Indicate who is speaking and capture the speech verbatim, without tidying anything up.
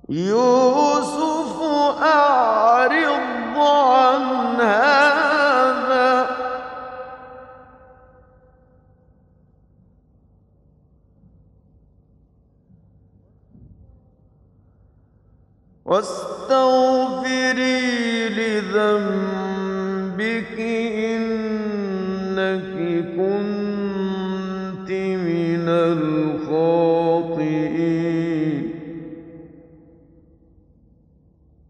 Speaker 1: يوسف أعرض عن هذا واستغفري لذنبك إنك كنت من الخاطئين.